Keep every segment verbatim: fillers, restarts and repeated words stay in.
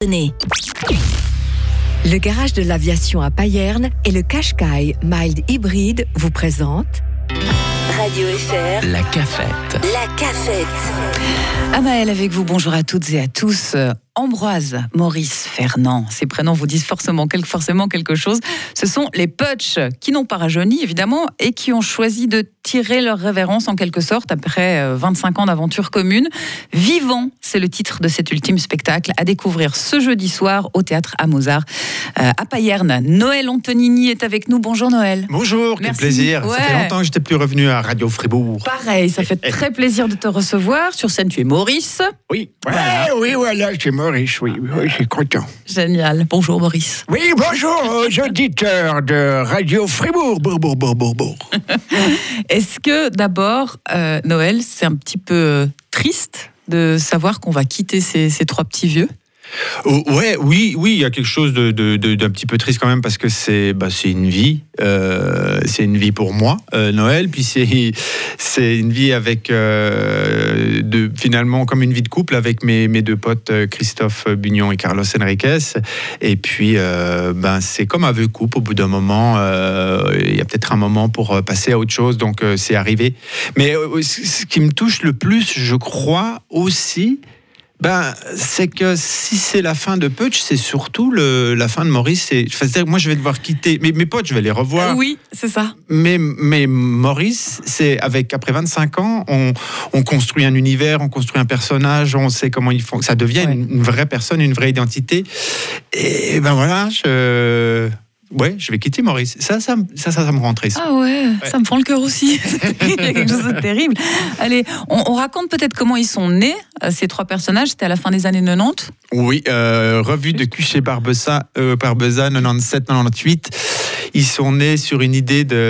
Le garage de l'aviation à Payerne et le Qashqai Mild Hybrid vous présentent Radio F R, la cafette. La cafette. Amaëlle avec vous, bonjour à toutes et à tous. Ambroise, Maurice, Fernand, ces prénoms vous disent forcément, forcément quelque chose. Ce sont les Putsch qui n'ont pas rajeuni évidemment et qui ont choisi de tirer leur révérence en quelque sorte après vingt-cinq ans d'aventure commune. Vivant, c'est le titre de cet ultime spectacle à découvrir ce jeudi soir au théâtre à Mozart euh, à Payerne. Noël Antonini est avec nous. Bonjour Noël. Bonjour, quel Merci. plaisir. Ouais. Ça fait longtemps que je n'étais plus revenu à Radio Fribourg. Pareil, ça fait très plaisir de te recevoir. Sur scène, tu es Maurice. Oui, Voilà. ouais, oui, voilà, c'est Maurice, oui, oui, je suis content. Génial. Bonjour Maurice. Oui, bonjour aux auditeurs de Radio Fribourg. Bour, bour, bour, bour, bour. Est-ce que d'abord, euh, Noël, c'est un petit peu triste de savoir qu'on va quitter ces, ces trois petits vieux ? Oh, ouais, oui, oui, il y a quelque chose de, de, de, d'un petit peu triste quand même parce que c'est, bah, c'est une vie, euh, c'est une vie pour moi, euh, Noël, puis c'est, c'est une vie avec, euh, de, finalement, comme une vie de couple avec mes, mes deux potes Christophe Bugnon et Carlos Enriquez, et puis, euh, ben, c'est comme un vieux couple, au bout d'un moment, euh, il y a peut-être un moment pour passer à autre chose, donc euh, c'est arrivé. Mais euh, ce qui me touche le plus, je crois aussi, Ben, c'est que si c'est la fin de Putsch, c'est surtout le, la fin de Maurice. C'est, c'est-à-dire que moi, je vais devoir quitter mes, mes potes, je vais les revoir. Oui, c'est ça. Mais, mais Maurice, c'est avec après vingt-cinq ans, on, on construit un univers, on construit un personnage, on sait comment ils font. Ça devient Ouais. une, une vraie personne, une vraie identité. Et ben voilà, je. Ouais, je vais quitter Maurice. Ça, ça, ça, ça, ça me rend triste. Ah ouais, ouais, ça me fend le cœur aussi. Il y a quelque chose de terrible. Allez, on, on raconte peut-être comment ils sont nés, ces trois personnages. C'était à la fin des années quatre-vingt-dix. Oui, euh, revue de Cuchet Barbeza, euh, Barbeza quatre-vingt-dix-sept quatre-vingt-dix-huit. Ils sont nés sur une idée de,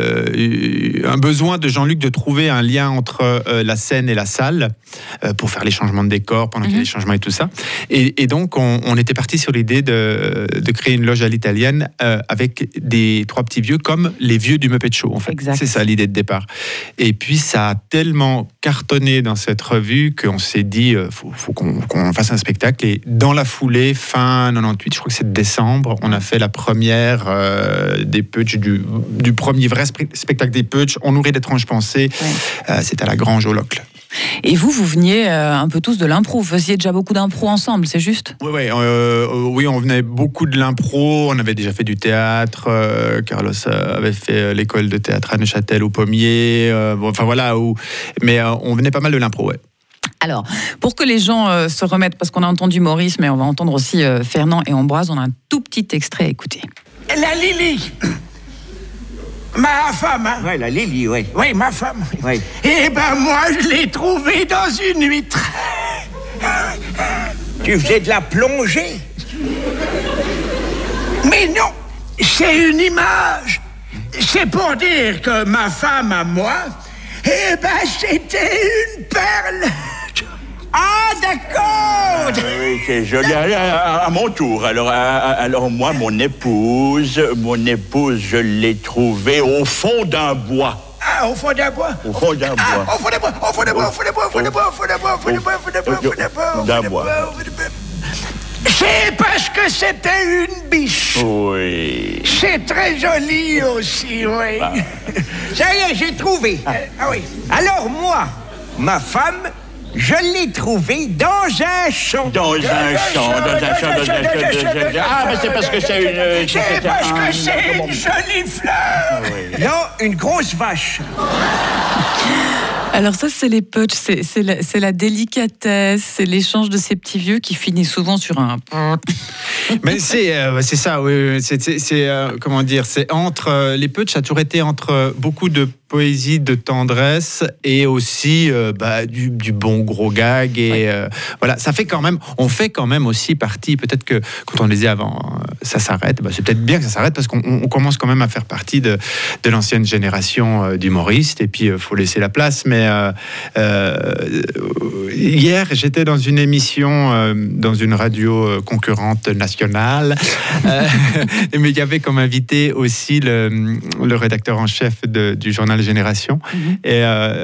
euh, un besoin de Jean-Luc de trouver un lien entre euh, la scène et la salle euh, pour faire les changements de décor pendant mm-hmm. qu'il y a les changements et tout ça. Et, et donc on, on était parti sur l'idée de, de créer une loge à l'italienne euh, avec des trois petits vieux comme les vieux du Muppet Show. En fait, exact. C'est ça l'idée de départ. Et puis ça a tellement cartonné dans cette revue qu'on s'est dit euh, faut, faut qu'on, qu'on fasse un spectacle. Et dans la foulée, fin quatre-vingt-dix-huit, je crois que c'est décembre, on a fait la première euh, des Putsch, du, du premier vrai spectacle des Putsch. On nourrit d'étranges pensées. Ouais. Euh, c'était à la Grange au Locle. Et vous, vous veniez euh, un peu tous de l'impro. Vous faisiez déjà beaucoup d'impro ensemble, c'est juste ? Oui, oui, euh, oui, on venait beaucoup de l'impro. On avait déjà fait du théâtre. Euh, Carlos avait fait l'école de théâtre à Neuchâtel au Pommier. Euh, bon, enfin voilà, où, mais euh, on venait pas mal de l'impro, ouais. Alors, pour que les gens euh, se remettent, parce qu'on a entendu Maurice, mais on va entendre aussi euh, Fernand et Ambroise, on a un tout petit extrait à écouter. La Lily, ma femme, hein? Ouais, la Lily, oui. Oui, ma femme. Oui. Eh ben moi, je l'ai trouvée dans une huître. Tu faisais de la plongée? Mais non, c'est une image. C'est pour dire que ma femme à moi, eh ben c'était une perle. Ah, d'accord! Oui, c'est joli. À, à mon tour. Alors, à, alors, moi, mon épouse, mon épouse, je l'ai trouvée au fond d'un bois. Ah, au fond d'un bois? Au fond d'un bois. Ah, au fond d'un bois, au fond d'un bois, au fond d'un bois, au fond d'un bois, au fond d'un bois, au fond d'un bois, au fond d'un bois, au fond d'un bois, au fond d'un bois. C'est parce que c'était une biche. Oui. C'est très joli aussi, oui. Ah. Ça y est, j'ai trouvé. Ah, ah oui. Alors, moi, ma femme, je l'ai trouvée dans un champ. Dans un champ, dans un champ, dans un champ. Ah, mais c'est parce que c'est une... C'est parce que c'est une jolie fleur. Non, une grosse vache. Alors ça, c'est les Putsch, c'est, c'est, la, c'est la délicatesse, c'est l'échange de ces petits vieux qui finit souvent sur un... Mais c'est, euh, c'est ça, oui, c'est, c'est, c'est euh, comment dire, c'est entre... Euh, les Putsch a toujours été entre beaucoup de poésie, de tendresse et aussi euh, bah, du, du bon gros gag. Et ouais. euh, voilà, ça fait quand même, on fait quand même aussi partie, peut-être que quand on le disait avant, euh, ça s'arrête, bah, c'est peut-être bien que ça s'arrête parce qu'on on commence quand même à faire partie de, de l'ancienne génération euh, d'humoristes et puis il euh, faut laisser la place. Mais euh, euh, hier, j'étais dans une émission, euh, dans une radio concurrente nationale, euh, mais il y avait comme invité aussi le, le rédacteur en chef de, du journal les générations. Mm-hmm. Et euh,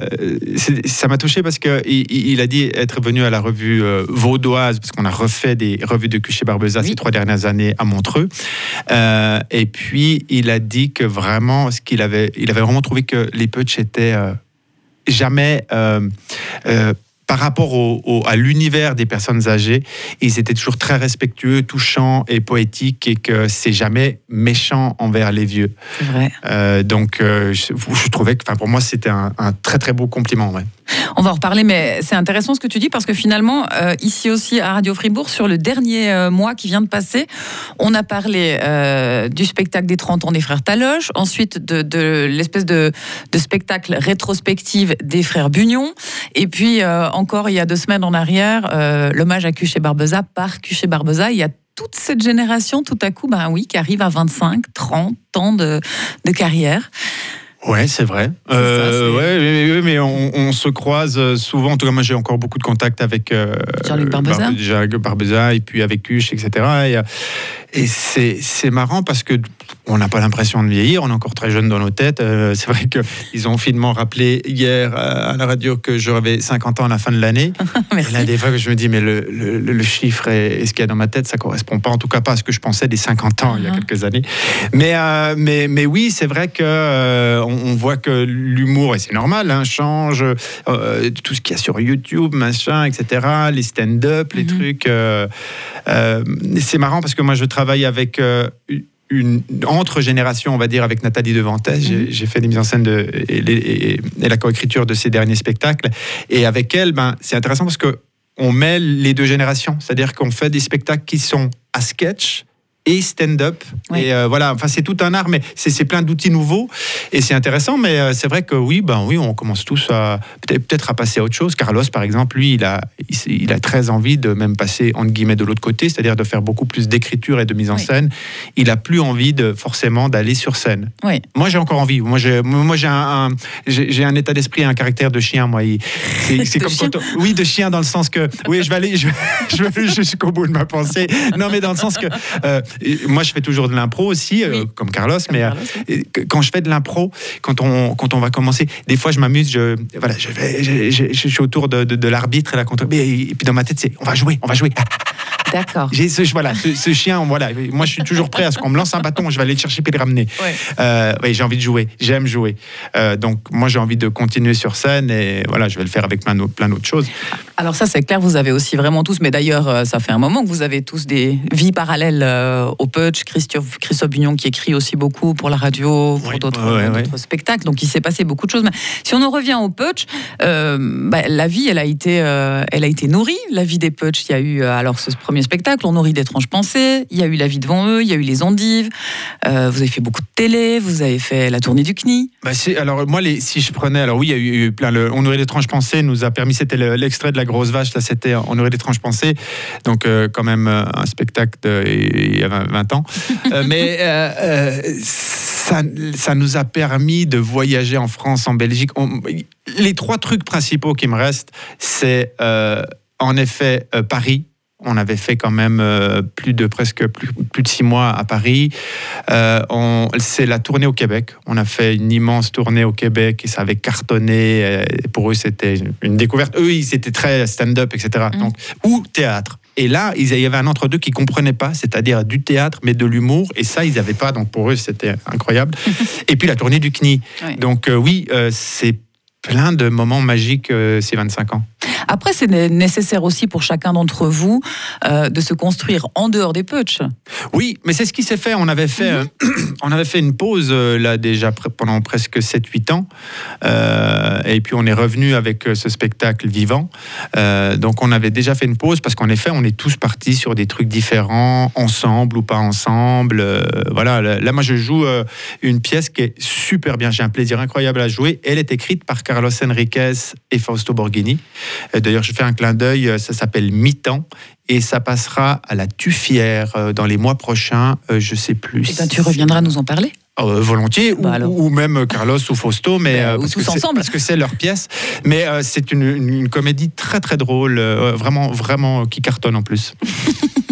ça m'a touché parce qu'il il a dit être venu à la revue euh, vaudoise, parce qu'on a refait des revues de Cuchet-Barbeza oui. ces trois dernières années à Montreux. Euh, et puis, il a dit que vraiment, ce qu'il avait, il avait vraiment trouvé que les Putsch étaient euh, jamais... Euh, euh, par rapport au, au, à l'univers des personnes âgées, ils étaient toujours très respectueux, touchants et poétiques, et que c'est jamais méchant envers les vieux. C'est vrai. Euh, donc, euh, je, je trouvais que, enfin, pour moi, c'était un, un très très beau compliment. Ouais. On va en reparler, mais c'est intéressant ce que tu dis, parce que finalement, euh, ici aussi à Radio Fribourg, sur le dernier euh, mois qui vient de passer, on a parlé euh, du spectacle des trente ans des frères Taloche, ensuite de, de l'espèce de, de spectacle rétrospective des frères Bugnon, et puis euh, encore il y a deux semaines en arrière, euh, l'hommage à Cuchet-Barbeza par Cuchet-Barbeza. Il y a toute cette génération, tout à coup, ben oui, qui arrive à vingt-cinq, trente ans de, de carrière. Ouais, c'est vrai. C'est euh, ça, c'est... Ouais, mais, mais, mais on, on se croise souvent. En tout cas, moi, j'ai encore beaucoup de contacts avec euh, Jean-Luc Barbeza. Jean-Luc Barbeza, et puis avec Cuche, et cetera. Et, et c'est, c'est marrant parce que on n'a pas l'impression de vieillir. On est encore très jeune dans nos têtes. Euh, c'est vrai qu'ils ont finement rappelé hier à la radio que j'aurais cinquante ans à la fin de l'année. Merci. Et là, des fois, je me dis, mais le, le, le chiffre et, et ce qu'il y a dans ma tête, ça correspond pas, en tout cas pas à ce que je pensais des cinquante ans uh-huh. il y a quelques années. Mais, euh, mais, mais oui, c'est vrai que euh, on, on voit que l'humour, et c'est normal, hein, change. Euh, tout ce qu'il y a sur YouTube, machin, et cetera. Les stand-up, les mm-hmm. trucs. Euh, euh, c'est marrant parce que moi, je travaille avec... Euh, Une, entre générations, on va dire, avec Nathalie Devantez. Mmh. J'ai, j'ai fait des mises en scène de, et, et, et la coécriture de ses derniers spectacles. Et avec elle, ben, c'est intéressant parce qu'on mêle les deux générations. C'est-à-dire qu'on fait des spectacles qui sont à sketch et stand-up. Oui. Et euh, voilà, enfin, c'est tout un art, mais c'est, c'est plein d'outils nouveaux. Et c'est intéressant, mais euh, c'est vrai que oui, ben, oui, on commence tous à, peut-être, peut-être à passer à autre chose. Carlos, par exemple, lui, il a, il, il a très envie de même passer, entre guillemets, de l'autre côté, c'est-à-dire de faire beaucoup plus d'écriture et de mise en oui. scène. Il a plus envie de, forcément d'aller sur scène. Oui. Moi, j'ai encore envie. Moi, j'ai, moi, j'ai, un, un, j'ai, j'ai un état d'esprit, un caractère de chien. Moi, il, c'est, c'est comme quand on, oui, de chien dans le sens que, oui, je vais aller, je, je vais aller jusqu'au bout de ma pensée. Non, mais dans le sens que, euh, moi, je fais toujours de l'impro aussi, oui. euh, comme Carlos, comme mais Carlos, euh, oui. quand je fais de l'impro, quand on, quand on va commencer, des fois je m'amuse, je, voilà, je, vais, je, je, je suis autour de, de, de l'arbitre et la contre, et, et puis dans ma tête c'est on va jouer, on va jouer. D'accord. J'ai ce, voilà, ce, ce chien, voilà. Moi, je suis toujours prêt à ce qu'on me lance un bâton, je vais aller le chercher puis le ramener. Ouais. Euh, ouais, j'ai envie de jouer, j'aime jouer. Euh, donc, moi, j'ai envie de continuer sur scène et voilà, je vais le faire avec plein d'autres, plein d'autres choses. Alors ça, c'est clair, vous avez aussi vraiment tous, mais d'ailleurs, ça fait un moment que vous avez tous des vies parallèles euh, au Putsch. Christophe, Christophe Bugnon qui écrit aussi beaucoup pour la radio, pour oui, d'autres, ouais, d'autres ouais. spectacles. Donc, il s'est passé beaucoup de choses. Mais si on en revient au Putsch, euh, bah, la vie, elle a été, euh, elle a été nourrie. La vie des Putsch, il y a eu euh, alors ce premier spectacle, On nourrit d'étranges pensées. Il y a eu La vie devant eux, il y a eu Les Endives. Euh, vous avez fait beaucoup de télé, vous avez fait la tournée du C N I. Bah c'est, alors moi, les, si je prenais, alors oui, il y a eu plein. Le, On nourrit d'étranges pensées nous a permis, c'était le, l'extrait de La Grosse Vache, là, c'était On nourrit d'étranges pensées. Donc euh, quand même euh, un spectacle de, il y a vingt ans. euh, mais euh, euh, ça, ça nous a permis de voyager en France, en Belgique. On, les trois trucs principaux qui me restent, c'est euh, en effet euh, Paris. On avait fait quand même euh, plus de presque plus, plus de six mois à Paris. Euh, on, c'est la tournée au Québec. On a fait une immense tournée au Québec et ça avait cartonné. Et pour eux, c'était une découverte. Eux, ils étaient très stand-up, et cetera. Mmh. Donc, ou théâtre. Et là, il y avait un entre-deux qu'ils ne comprenaient pas, c'est-à-dire du théâtre, mais de l'humour. Et ça, ils n'avaient pas. Donc, pour eux, c'était incroyable. Et puis, la tournée du C N I. Oui. Donc, euh, oui, euh, c'est plein de moments magiques euh, ces vingt-cinq ans. Après, c'est nécessaire aussi pour chacun d'entre vous euh, de se construire en dehors des Putsch. Oui, mais c'est ce qui s'est fait. On avait fait, mm-hmm. euh, on avait fait une pause euh, là déjà pr- pendant presque sept huit ans. Euh, et puis on est revenu avec euh, ce spectacle vivant. Euh, donc on avait déjà fait une pause parce qu'en effet, on est tous partis sur des trucs différents, ensemble ou pas ensemble. Euh, voilà. Là, là, moi, je joue euh, une pièce qui est super bien. J'ai un plaisir incroyable à jouer. Elle est écrite par Carlos Enriquez et Fausto Borghini. D'ailleurs, je fais un clin d'œil, ça s'appelle Mi-temps et ça passera à la Tuffière dans les mois prochains, je ne sais plus. Et ben, tu reviendras nous en parler. Euh, volontiers, bah ou, ou même Carlos ou Fausto, mais bah, euh, ou parce, tous que ensemble. parce que c'est leur pièce. Mais euh, c'est une, une, une comédie très très drôle, euh, vraiment vraiment qui cartonne en plus. Ok.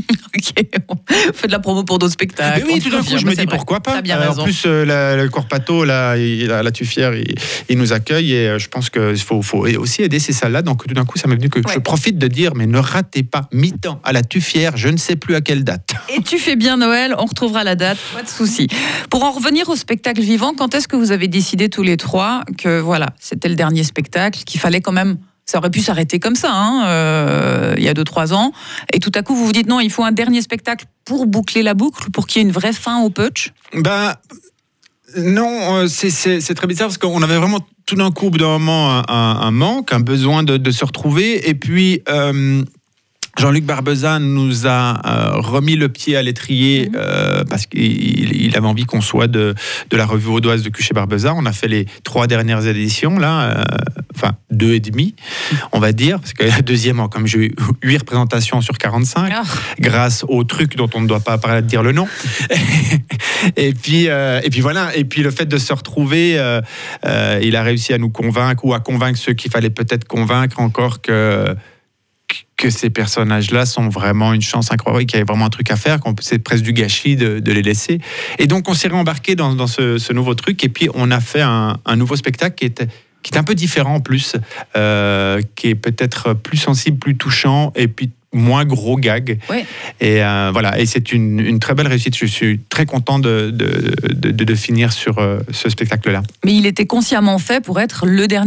compliqué. On fait de la promo pour d'autres spectacles. Mais oui, tout d'un coup, je me dis pourquoi pas. Bien euh, raison. En plus, euh, la, le Corpato, là, il, la, la Tuffière, il, il nous accueille et euh, je pense qu'il faut, faut aussi aider ces salles-là. Donc tout d'un coup, ça m'est venu que ouais. je profite de dire, mais ne ratez pas mi-temps à la Tuffière, je ne sais plus à quelle date. Et tu fais bien Noël, on retrouvera la date, pas de souci. Pour en revenir au spectacle vivant, quand est-ce que vous avez décidé tous les trois que voilà, c'était le dernier spectacle, qu'il fallait quand même... Ça aurait pu s'arrêter comme ça, hein, euh, il y a deux trois ans. Et tout à coup, vous vous dites non, il faut un dernier spectacle pour boucler la boucle, pour qu'il y ait une vraie fin au Putsch. Ben, non, c'est, c'est, c'est très bizarre parce qu'on avait vraiment tout d'un coup, au bout d'un moment, un, un, un manque, un besoin de, de se retrouver. Et puis... Euh, Jean-Luc Barbeza nous a euh, remis le pied à l'étrier euh, parce qu'il il avait envie qu'on soit de, de la revue vaudoise de Cuchet Barbeza. On a fait les trois dernières éditions, là, euh, enfin deux et demi, on va dire, parce que la deuxième, comme j'ai eu huit représentations sur quarante-cinq, oh. grâce au truc dont on ne doit pas parler de dire le nom. et, puis, euh, et puis voilà, et puis le fait de se retrouver, euh, euh, il a réussi à nous convaincre ou à convaincre ceux qu'il fallait peut-être convaincre encore que que ces personnages-là sont vraiment une chance incroyable, qu'il y avait vraiment un truc à faire, qu'on, c'est presque du gâchis de, de les laisser. Et donc, on s'est réembarqué dans, dans ce, ce nouveau truc, et puis on a fait un, un nouveau spectacle qui est, qui est un peu différent en plus, euh, qui est peut-être plus sensible, plus touchant, et puis moins gros gag. Ouais. Et euh, voilà, et c'est une, une très belle réussite. Je suis très content de, de, de, de, de finir sur euh, ce spectacle-là. Mais il était consciemment fait pour être le dernier ?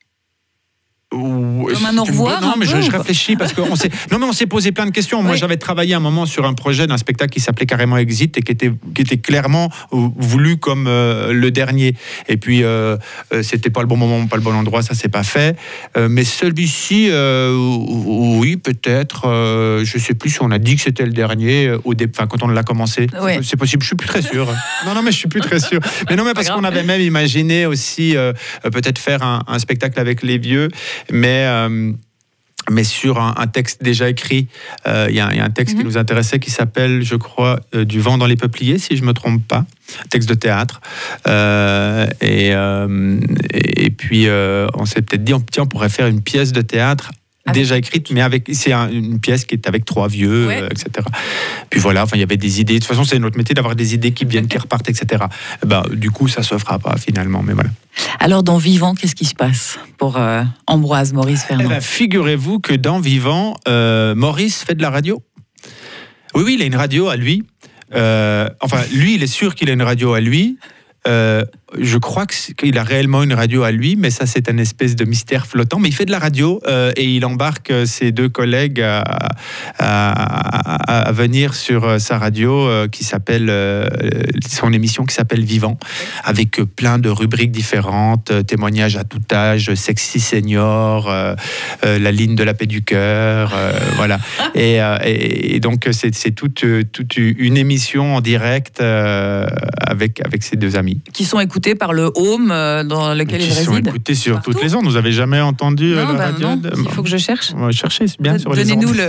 Comme un au revoir. Non, mais je, je réfléchis parce qu'on s'est. Non, mais on s'est posé plein de questions. Oui. Moi, j'avais travaillé un moment sur un projet d'un spectacle qui s'appelait carrément Exit et qui était qui était clairement voulu comme euh, le dernier. Et puis, euh, c'était pas le bon moment, pas le bon endroit, ça s'est pas fait. Euh, mais celui-ci, euh, oui, peut-être. Euh, je sais plus si on a dit que c'était le dernier au dé... enfin, quand on l'a commencé. Oui. C'est possible. Je suis plus très sûr. non, non, mais je suis plus très sûr. Mais non, mais parce qu'on avait même imaginé aussi euh, peut-être faire un, un spectacle avec les vieux. Mais, euh, mais sur un, un texte déjà écrit, il euh, y, y a un texte mm-hmm. qui nous intéressait qui s'appelle, je crois, euh, Du vent dans les peupliers, si je ne me trompe pas, texte de théâtre. Euh, et, euh, et puis, euh, on s'est peut-être dit, tiens, on pourrait faire une pièce de théâtre déjà écrite, mais avec, c'est un, une pièce qui est avec trois vieux, ouais. euh, et cetera. Puis voilà, enfin, il y avait des idées. De toute façon, c'est notre métier d'avoir des idées qui viennent, qui repartent, et cetera. Ben, du coup, ça ne se fera pas finalement, mais voilà. Alors, dans Vivant, qu'est-ce qui se passe pour euh, Ambroise, Maurice Fernand ? Eh ben, figurez-vous que dans Vivant, euh, Maurice fait de la radio. Oui, oui, il a une radio à lui. Euh, enfin, lui, il est sûr qu'il a une radio à lui. Euh, je crois qu'il a réellement une radio à lui, mais ça c'est un espèce de mystère flottant. Mais il fait de la radio euh, et il embarque ses deux collègues à, à, à, à venir sur sa radio euh, qui s'appelle euh, son émission qui s'appelle Vivant, avec plein de rubriques différentes, euh, témoignages à tout âge, sexy senior, euh, euh, la ligne de la paix du cœur, euh, voilà. Et, euh, et, et donc c'est, c'est toute, toute une émission en direct euh, avec avec ses deux amis. Qui sont écoutés par le home euh, dans lequel ils résident. Qui sont écoutés sur partout. Toutes les ondes. Vous n'avez jamais entendu non, la bah radio non, de... il faut que je cherche. On va chercher, c'est bien D- sur les ondes. Donnez-nous le...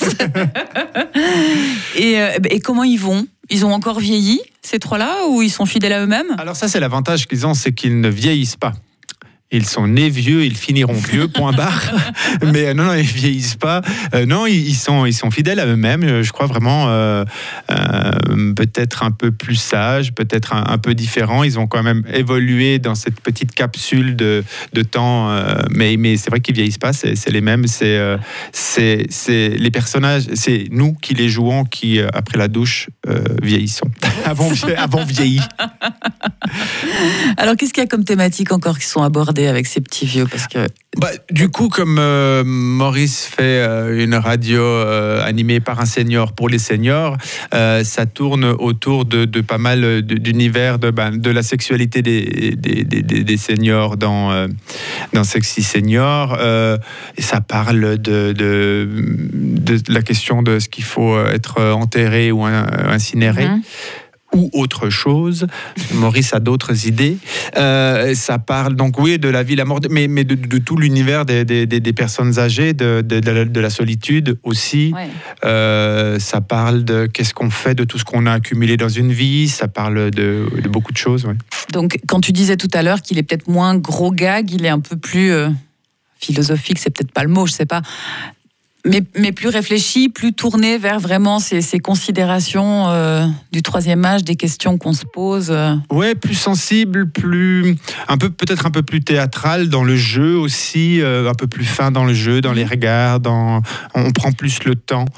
et, euh, et comment ils vont ? Ils ont encore vieilli, ces trois-là, ou ils sont fidèles à eux-mêmes ? Alors ça, c'est l'avantage qu'ils ont, c'est qu'ils ne vieillissent pas. Ils sont nés vieux, ils finiront vieux, point barre. Mais euh, non, non, ils vieillissent pas. Euh, non, ils, ils, sont, ils sont fidèles à eux-mêmes. Je crois vraiment euh, euh, peut-être un peu plus sages, peut-être un, un peu différents. Ils ont quand même évolué dans cette petite capsule de, de temps. Euh, mais, mais c'est vrai qu'ils vieillissent pas. C'est, c'est les mêmes. C'est, euh, c'est, c'est les personnages. C'est nous qui les jouons qui, euh, après la douche, euh, vieillissons. avant, avant vieilli. Alors, qu'est-ce qu'il y a comme thématique encore qui sont abordées avec ces petits vieux parce que... bah, du coup, comme euh, Maurice fait euh, une radio euh, animée par un senior pour les seniors, euh, ça tourne autour de, de pas mal de, d'univers de, ben, de la sexualité des, des, des, des seniors dans, euh, dans Sexy Senior. Euh, et ça parle de, de, de la question de ce qu'il faut être enterré ou incinéré. Mmh. Ou autre chose. Maurice a d'autres idées. Euh, ça parle donc, oui, de la vie, la mort, mais, mais de, de tout l'univers des, des, des personnes âgées, de, de, de, la, de la solitude aussi. Ouais. Euh, ça parle de qu'est-ce qu'on fait de tout ce qu'on a accumulé dans une vie. Ça parle de, de beaucoup de choses. Ouais. Donc, quand tu disais tout à l'heure qu'il est peut-être moins gros gag, il est un peu plus euh, philosophique, c'est peut-être pas le mot, je sais pas. Mais, mais plus réfléchi, plus tourné vers vraiment ces, ces considérations euh, du troisième âge, des questions qu'on se pose. Euh. Ouais, plus sensible, plus un peu peut-être un peu plus théâtral dans le jeu aussi, euh, un peu plus fin dans le jeu, dans les regards, dans on prend plus le temps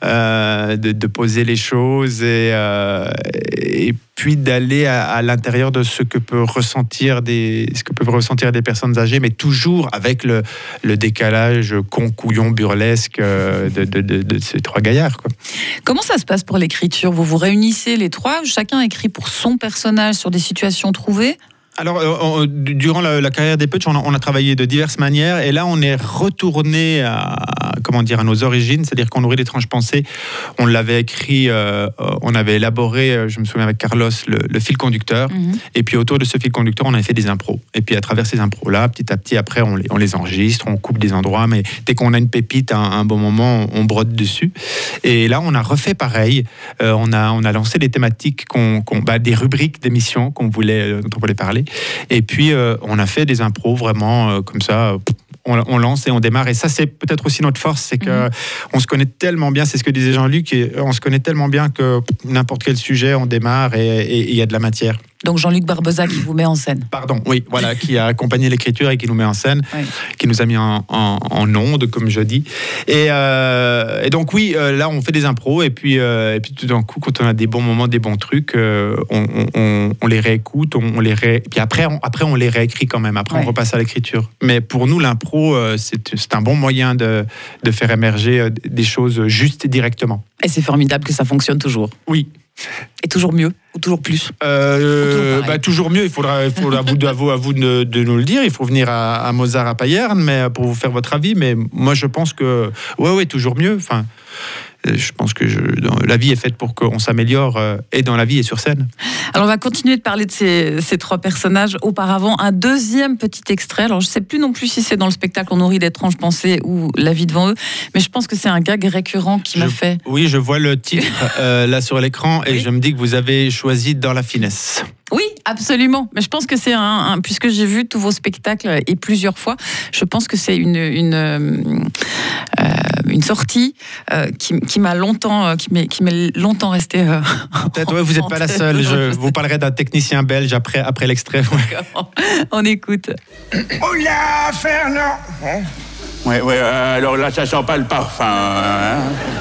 euh, de, de poser les choses et, euh, et puis d'aller à, à l'intérieur de ce que peut ressentir des ce que peuvent ressentir des personnes âgées, mais toujours avec le, le décalage con, couillon, burlesque de, de, de, de ces trois gaillards, quoi. Comment ça se passe pour l'écriture ? Vous vous réunissez les trois, chacun écrit pour son personnage sur des situations trouvées ? Alors, euh, durant la, la carrière des Putsch, on a, on a travaillé de diverses manières, et là, on est retourné à, comment dire, à nos origines, c'est-à-dire qu'on Nourrit d'étranges pensées. On l'avait écrit, euh, on avait élaboré, je me souviens avec Carlos, le, le fil conducteur, mm-hmm. et puis autour de ce fil conducteur, on avait fait des impros. Et puis à travers ces impros-là, petit à petit, après, on les, on les enregistre, on coupe des endroits, mais dès qu'on a une pépite à un, un bon moment, on, on brode dessus. Et là, on a refait pareil. Euh, on a, on a lancé des thématiques, qu'on, qu'on, bah, des rubriques d'émissions qu'on voulait, dont on voulait parler. Et puis, euh, on a fait des impros vraiment euh, comme ça. Euh, on, on lance et on démarre. Et ça, c'est peut-être aussi notre force, c'est qu'on mmh. se connaît tellement bien, c'est ce que disait Jean-Luc, et on se connaît tellement bien que n'importe quel sujet, on démarre et il y a de la matière. Donc Jean-Luc Barbeza qui vous met en scène. Pardon, oui, voilà, qui a accompagné l'écriture et qui nous met en scène, oui. qui nous a mis en, en, en onde, comme je dis. Et, euh, et donc oui, euh, là on fait des impros et puis, euh, et puis tout d'un coup, quand on a des bons moments, des bons trucs, euh, on, on, on les réécoute, on, on les ré... puis après on, après on les réécrit quand même. Après oui. on repasse à l'écriture. Mais pour nous, l'impro, euh, c'est, c'est un bon moyen de, de faire émerger des choses juste et directement. Et c'est formidable que ça fonctionne toujours. Oui. Et toujours mieux ou toujours plus euh, toujours, bah, toujours mieux, il faudra, il faudra à vous, de, à vous, à vous de, de nous le dire. Il faut venir à, à Mozart à Payerne mais, pour vous faire votre avis. Mais moi, je pense que, ouais, ouais, toujours mieux. Enfin, je pense que je, dans, la vie est faite pour qu'on s'améliore euh, et dans la vie et sur scène. Alors, on va continuer de parler de ces, ces trois personnages. Auparavant, un deuxième petit extrait. Alors, je ne sais plus non plus si c'est dans le spectacle On Nourrit d'étranges pensées ou La vie devant eux, mais je pense que c'est un gag récurrent qui je, m'a fait. Oui, je vois le titre euh, là sur l'écran et oui. je me dis que vous avez choisi Dans la finesse. Oui, absolument. Mais je pense que c'est un, un puisque j'ai vu tous vos spectacles et plusieurs fois, je pense que c'est une une euh, une sortie euh, qui, qui m'a longtemps qui m'est qui m'est longtemps restée. Euh, Peut-être, ouais, vous n'êtes pas la seule. Je vous parlerai d'un technicien belge après après l'extrait. Ouais. On écoute. Oh là, Fernand. Hein? Ouais, ouais. Euh, alors là, ça sent pas le parfum. Hein?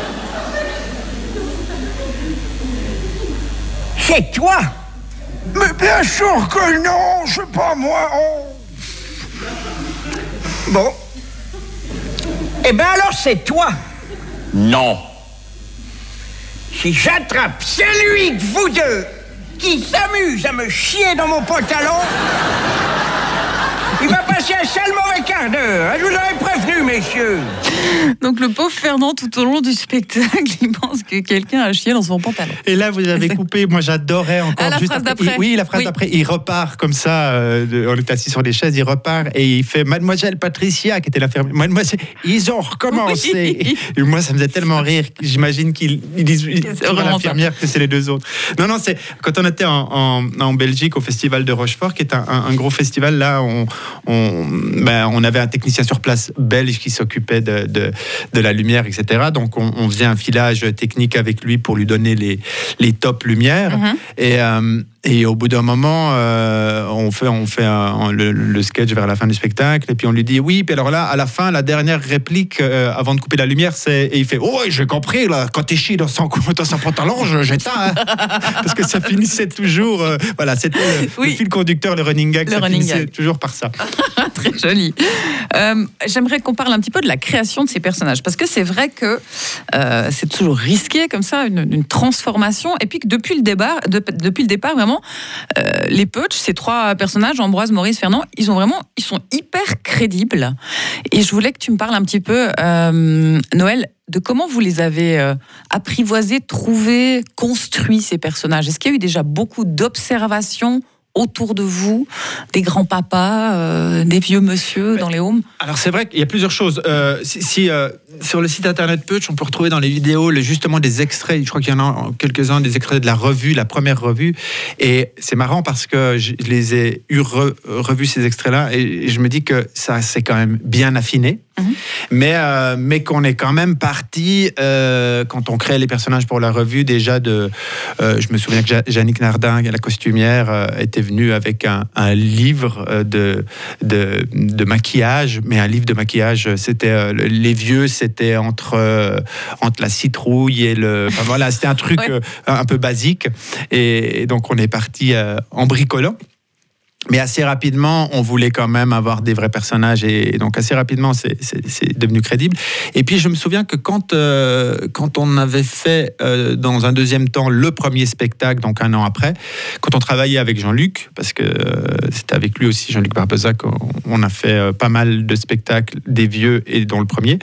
C'est toi? Mais bien sûr que non, c'est pas moi. Oh. Bon. Eh ben alors c'est toi. Non. Si j'attrape celui de vous deux qui s'amuse à me chier dans mon pantalon, il va passer un sale mauvais quart d'heure. Je vous aurais prévenu, messieurs. Donc le pauvre Fernand, tout au long du spectacle, il pense que quelqu'un a chié dans son pantalon. Et là, vous avez coupé. Moi, j'adorais encore. Ah, la juste phrase après. d'après. Il, oui, la phrase oui. d'après. Il repart comme ça. Euh, de, on est assis sur des chaises. Il repart et il fait Mademoiselle Patricia, qui était l'infirmière. Mademoiselle, ils ont recommencé. Oui. Et moi, ça me faisait tellement rire. J'imagine qu'ils ils disent à l'infirmière que c'est les deux autres. Non, non, c'est quand on était en, en, en Belgique au festival de Rochefort, qui est un, un, un gros festival. Là, on, on, ben, on avait un technicien sur place belge qui s'occupait de, de, de la lumière, et cetera. Donc, on, on faisait un filage technique avec lui pour lui donner les, les top lumières. Mm-hmm. Et, euh, et au bout d'un moment, euh, on fait, on fait un, le, le sketch vers la fin du spectacle. Et puis, on lui dit, oui, puis alors là, à la fin, la dernière réplique, euh, avant de couper la lumière, c'est... Et il fait, oh, j'ai compris, là, quand t'es chié dans son, dans son pantalon, je, j'éteins. Hein. Parce que ça finissait toujours... Euh, voilà, c'était le, oui. le fil conducteur, le running gag. Le ça running finissait gag. Toujours par ça. Très joli. Euh, j'aimerais qu'on parle un petit peu de la création de ces personnages, parce que c'est vrai que euh, c'est toujours risqué comme ça, une, une transformation, et puis que depuis le départ, de, depuis le départ vraiment, euh, les Putsch, ces trois personnages, Ambroise, Maurice, Fernand, ils ont vraiment, ils sont hyper crédibles. Et je voulais que tu me parles un petit peu, euh, Noël, de comment vous les avez euh, apprivoisés, trouvés, construits ces personnages. Est-ce qu'il y a eu déjà beaucoup d'observations autour de vous, des grands-papas, euh, des vieux monsieur dans les homes? Alors c'est vrai qu'il y a plusieurs choses. Euh, si, si, euh, sur le site internet Putsch, on peut retrouver dans les vidéos le, justement des extraits. Je crois qu'il y en a quelques-uns, des extraits de la revue, la première revue. Et c'est marrant parce que je les ai eu re, revus ces extraits-là et je me dis que ça s'est quand même bien affiné. Mmh. Mais, euh, mais qu'on est quand même parti, euh, quand on crée les personnages pour la revue, déjà de... Euh, je me souviens que Jannick Nardin, la costumière, euh, était venue avec un, un livre de, de, de maquillage, mais un livre de maquillage, c'était euh, les vieux, c'était entre, euh, entre la citrouille et le... Enfin voilà, c'était un truc ouais. euh, un peu basique. Et, et donc on est parti euh, en bricolant. Mais assez rapidement, on voulait quand même avoir des vrais personnages et donc assez rapidement, c'est, c'est, c'est devenu crédible. Et puis, je me souviens que quand, euh, quand on avait fait, euh, dans un deuxième temps, le premier spectacle, donc un an après, quand on travaillait avec Jean-Luc, parce que euh, c'était avec lui aussi, Jean-Luc Barbezac, on, on a fait euh, pas mal de spectacles, des vieux et dont le premier.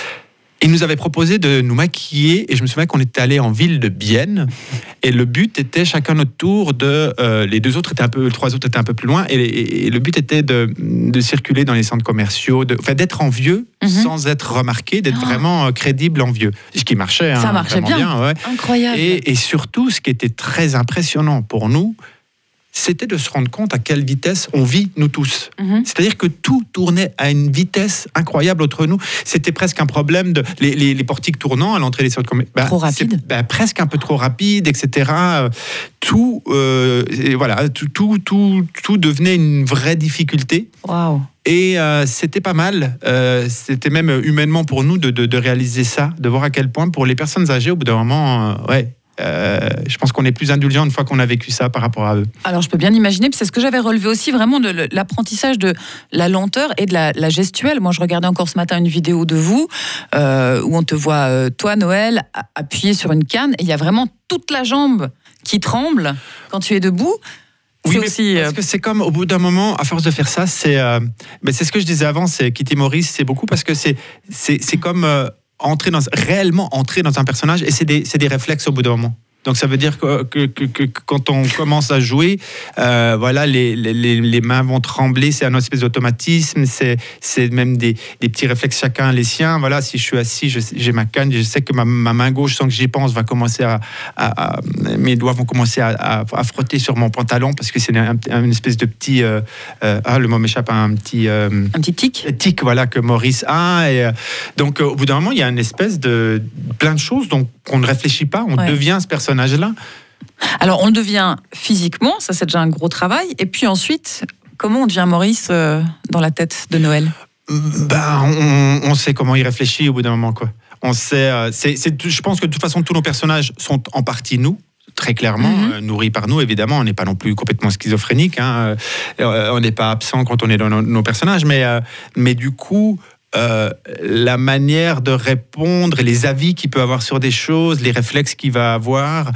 Il nous avait proposé de nous maquiller et je me souviens qu'on était allé en ville de Bienne et le but était chacun notre tour de euh, les deux autres étaient un peu, les trois autres étaient un peu plus loin et, et, et le but était de, de circuler dans les centres commerciaux, de, enfin d'être en vieux mm-hmm. sans être remarqué, d'être oh. vraiment crédible en vieux, ce qui marchait. Ça hein, marchait bien, bien ouais. Incroyable. Et, et surtout, ce qui était très impressionnant pour nous, c'était de se rendre compte à quelle vitesse on vit, nous tous. Mm-hmm. C'est-à-dire que tout tournait à une vitesse incroyable entre nous. C'était presque un problème de... Les, les, les portiques tournants à l'entrée des centres commerciaux... Bah, trop rapide. Bah, presque un peu trop rapide, et cetera. Tout, euh, et voilà, tout, tout, tout, tout devenait une vraie difficulté. Waouh. Et euh, c'était pas mal. Euh, c'était même humainement pour nous de, de, de réaliser ça, de voir à quel point, pour les personnes âgées, au bout d'un moment, euh, ouais... Euh, je pense qu'on est plus indulgent une fois qu'on a vécu ça par rapport à eux. Alors je peux bien imaginer, c'est ce que j'avais relevé aussi, vraiment de l'apprentissage de la lenteur et de la, la gestuelle. Moi je regardais encore ce matin une vidéo de vous euh, où on te voit, euh, toi Noël, appuyé sur une canne et il y a vraiment toute la jambe qui tremble quand tu es debout. Oui, c'est mais aussi, parce que c'est comme au bout d'un moment, à force de faire ça, c'est, euh, mais c'est ce que je disais avant, c'est Kitty Maurice, c'est beaucoup parce que c'est, c'est, c'est comme... Euh, entrer dans, réellement entrer dans un personnage et c'est des, c'est des réflexes au bout d'un moment. Donc ça veut dire que, que, que, que quand on commence à jouer, euh, voilà, les, les, les mains vont trembler, c'est un espèce d'automatisme, c'est, c'est même des, des petits réflexes, chacun les siens. Voilà, si je suis assis, je, j'ai ma canne, je sais que ma, ma main gauche, sans que j'y pense, va commencer à, à, à mes doigts vont commencer à, à, à frotter sur mon pantalon parce que c'est un, une espèce de petit, euh, euh, ah le mot m'échappe, un petit, euh, un petit tic, tic, voilà, que Maurice a. Et, euh, donc euh, au bout d'un moment, il y a une espèce de plein de choses donc qu'on ne réfléchit pas, on ouais. devient ce personnage. Là. Alors on le devient physiquement, ça c'est déjà un gros travail, et puis ensuite, comment on devient Maurice euh, dans la tête de Noël ? Ben, on, on sait comment il réfléchit au bout d'un moment, quoi. On sait, euh, c'est, c'est, je pense que de toute façon tous nos personnages sont en partie nous, très clairement, mm-hmm. euh, nourris par nous, évidemment. On n'est pas non plus complètement schizophrénique, hein, euh, on n'est pas absent quand on est dans nos, nos personnages, mais, euh, mais du coup... Euh, la manière de répondre et les avis qu'il peut avoir sur des choses, les réflexes qu'il va avoir,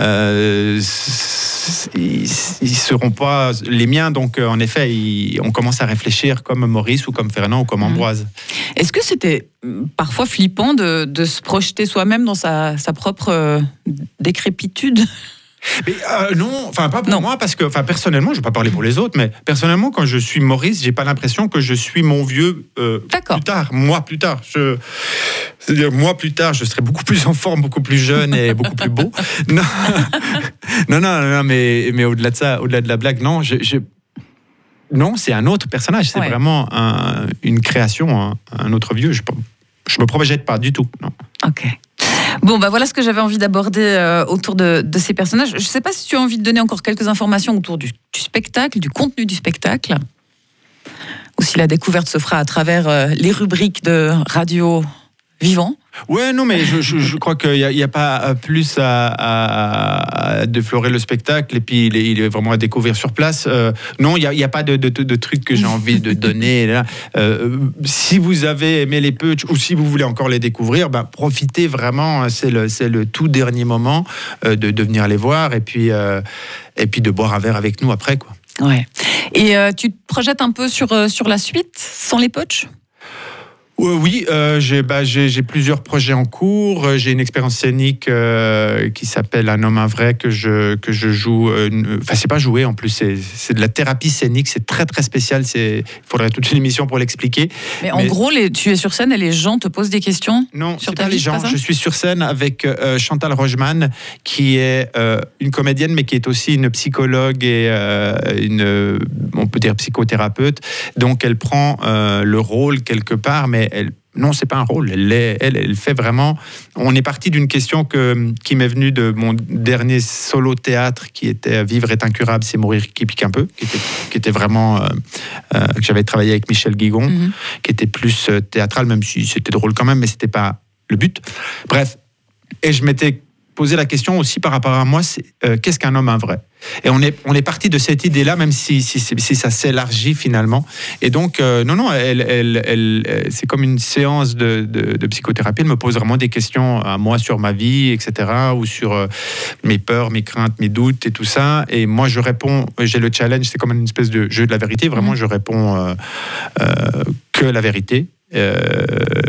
euh, ils ne seront pas les miens. Donc, en effet, ils, on commence à réfléchir comme Maurice ou comme Fernand ou comme Ambroise. Est-ce que c'était parfois flippant de, de se projeter soi-même dans sa, sa propre euh, décrépitude ? Mais euh, non, enfin pas pour non. moi parce que, enfin personnellement, je vais pas parler pour les autres, mais personnellement, quand je suis Maurice, j'ai pas l'impression que je suis mon vieux euh, plus tard, moi plus tard. Je, c'est-à-dire moi plus tard, je serai beaucoup plus en forme, beaucoup plus jeune et beaucoup plus beau. Non, non, non, non, mais mais au-delà de ça, au-delà de la blague, non, je, je... non, c'est un autre personnage, c'est ouais. vraiment un, une création, un, un autre vieux. Je je me projette pas du tout, non. Ok. Bon, bah voilà ce que j'avais envie d'aborder euh, autour de, de ces personnages. Je ne sais pas si tu as envie de donner encore quelques informations autour du, du spectacle, du contenu du spectacle, ou si la découverte se fera à travers euh, les rubriques de Radio Vivant. Ouais, non, mais je, je, je crois qu'il n'y a, y a pas plus à, à, à déflorer le spectacle et puis il est, il est vraiment à découvrir sur place. Euh, non, il n'y a, y a pas de, de, de, de trucs que j'ai envie de donner. Là. Euh, si vous avez aimé les Putsch ou si vous voulez encore les découvrir, ben, profitez vraiment. C'est le, c'est le tout dernier moment euh, de, de venir les voir et puis, euh, et puis de boire un verre avec nous après, quoi. Ouais. Et euh, tu te projettes un peu sur, euh, sur la suite sans les Putsch ? Oui, euh, j'ai, bah, j'ai, j'ai plusieurs projets en cours. J'ai une expérience scénique euh, qui s'appelle Un homme, un vrai, que je, que je joue. Euh, enfin, c'est pas jouer en plus, c'est, c'est de la thérapie scénique. C'est très très spécial. Il faudrait toute une émission pour l'expliquer. Mais en Mais... gros, les, tu es sur scène et les gens te posent des questions. Non, sur c'est ta pas vie, les gens. Je suis sur scène avec euh, Chantal Rogeman, qui est euh, une comédienne, mais qui est aussi une psychologue et euh, une, on peut dire psychothérapeute. Donc, elle prend euh, le rôle quelque part, mais Elle, non, c'est pas un rôle. Elle, elle, elle fait vraiment. On est parti d'une question que, qui m'est venue de mon dernier solo théâtre, qui était Vivre est incurable, c'est mourir qui pique un peu, qui était, qui était vraiment euh, euh, que j'avais travaillé avec Michel Guigon, mm-hmm. qui était plus euh, théâtral, même si c'était drôle quand même, mais c'était pas le but. Bref, et je m'étais posé la question aussi par rapport à moi, c'est euh, qu'est-ce qu'un homme un vrai ? Et on est, on est parti de cette idée-là, même si, si, si ça s'élargit finalement. Et donc, euh, non, non, elle, elle, elle, c'est comme une séance de, de, de psychothérapie. Elle me pose vraiment des questions à moi sur ma vie, et cetera, ou sur euh, mes peurs, mes craintes, mes doutes et tout ça. Et moi, je réponds, j'ai le challenge, c'est comme une espèce de jeu de la vérité. Vraiment, je réponds euh, euh, que la vérité. Euh,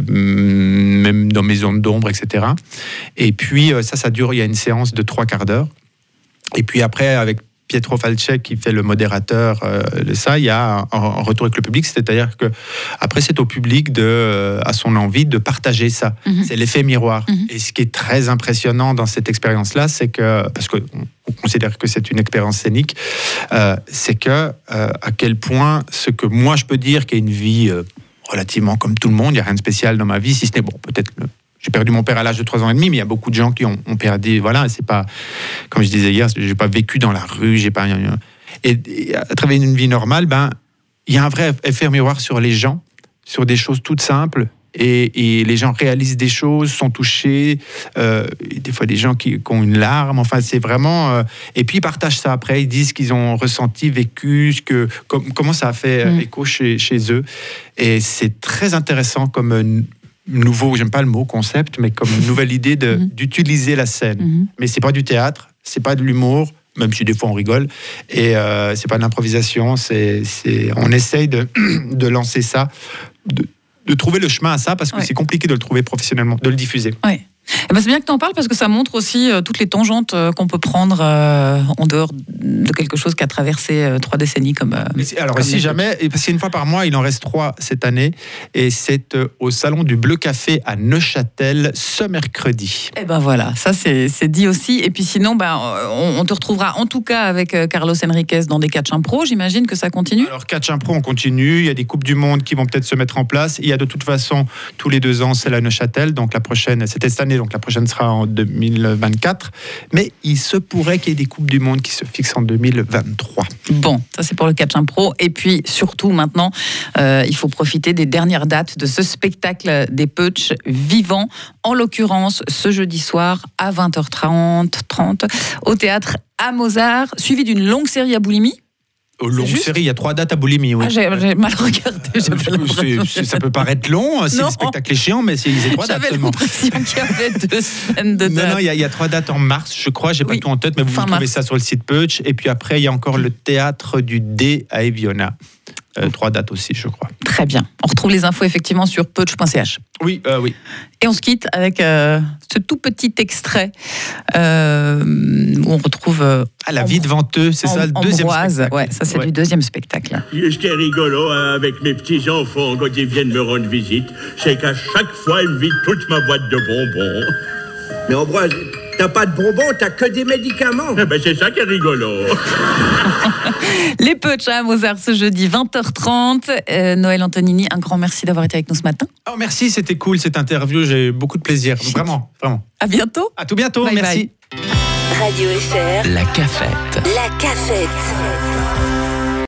même dans mes zones d'ombre, et cetera. Et puis, ça, ça dure, il y a une séance de trois quarts d'heure. Et puis après, avec Pietro Falcek, qui fait le modérateur euh, de ça, il y a un, un retour avec le public, c'est-à-dire que après c'est au public, de, euh, à son envie, de partager ça. Mm-hmm. C'est l'effet miroir. Mm-hmm. Et ce qui est très impressionnant dans cette expérience-là, c'est que, parce qu'on on considère que c'est une expérience scénique, euh, c'est que euh, à quel point ce que moi je peux dire, qui est une vie euh, relativement comme tout le monde, il n'y a rien de spécial dans ma vie, si ce n'est, bon, peut-être... Le, J'ai perdu mon père à l'âge de trois ans et demi, mais il y a beaucoup de gens qui ont, ont perdu. Voilà, c'est pas, comme je disais hier, j'ai pas vécu dans la rue, j'ai pas. Et, et à travers une vie normale, ben, il y a un vrai effet miroir sur les gens, sur des choses toutes simples. Et, et les gens réalisent des choses, sont touchés. Euh, des fois, des gens qui, qui ont une larme. Enfin, c'est vraiment. Euh, et puis, ils partagent ça après. Ils disent ce qu'ils ont ressenti, vécu, ce que, com, comment ça a fait mmh. écho chez, chez eux. Et c'est très intéressant comme. Euh, nouveau, j'aime pas le mot concept, mais comme une nouvelle idée de, mmh. d'utiliser la scène. Mmh. Mais c'est pas du théâtre, c'est pas de l'humour, même si des fois on rigole, et euh, c'est pas de l'improvisation, c'est, c'est, on essaye de, de lancer ça, de, de trouver le chemin à ça, parce que ouais. c'est compliqué de le trouver professionnellement, de le diffuser. Ouais. Eh ben c'est bien que tu en parles parce que ça montre aussi euh, toutes les tangentes euh, qu'on peut prendre euh, en dehors de quelque chose qui a traversé euh, trois décennies comme. Euh, si, alors comme si jamais, parce qu'une fois par mois, il en reste trois cette année, et c'est euh, au salon du Bleu Café à Neuchâtel ce mercredi. Et ben voilà, ça c'est, c'est dit aussi. Et puis sinon, ben on, on te retrouvera en tout cas avec euh, Carlos Enriquez dans des catch impro. J'imagine que ça continue. Alors catch impro, on continue. Il y a des coupes du monde qui vont peut-être se mettre en place. Il y a de toute façon tous les deux ans, c'est la Neuchâtel, donc la prochaine, c'était cette année. Donc la prochaine sera en deux mille vingt-quatre, mais il se pourrait qu'il y ait des Coupes du Monde qui se fixent en deux mille vingt-trois. Bon, ça c'est pour le catch impro. Et puis surtout maintenant, euh, il faut profiter des dernières dates de ce spectacle des Putsch vivants, en l'occurrence ce jeudi soir à vingt heures trente au théâtre à Mozart, suivi d'une longue série à Boulimie. Longue série, il y a trois dates à Boulimie. Oui. Ah, j'ai, j'ai mal regardé. C'est, c'est, ça peut paraître long, c'est un spectacle chiant, mais c'est, c'est trois J'avais dates seulement. J'avais l'impression qu'il y avait deux semaines de dates. Non, non, il y, a, il y a trois dates en mars, je crois, j'ai oui. pas tout en tête, mais vous, vous trouvez ça sur le site Putsch. Et puis après, il y a encore le théâtre du D à Eviona. Euh, trois dates aussi, je crois. Très bien. On retrouve les infos effectivement sur putsch point c h. Oui, euh, oui. Et on se quitte avec euh, ce tout petit extrait euh, où on retrouve. Euh, ah, la vie de Venteux, c'est en, ça le deuxième Ambroise, spectacle. Ouais, ça c'est ouais. du deuxième spectacle. Ce qui est rigolo hein, avec mes petits enfants quand ils viennent me rendre visite, c'est qu'à chaque fois ils me vident toute ma boîte de bonbons. Mais Ambroise, t'as pas de bonbons, t'as que des médicaments. Eh ben c'est ça qui est rigolo. Les Putsch à Mozart ce jeudi vingt heures trente. Euh, Noël Antonini, un grand merci d'avoir été avec nous ce matin. Oh merci, c'était cool cette interview, j'ai eu beaucoup de plaisir. Chic. Vraiment, vraiment. À bientôt. À tout bientôt, bye merci. Bye. Radio F R. La cafette. La cafette.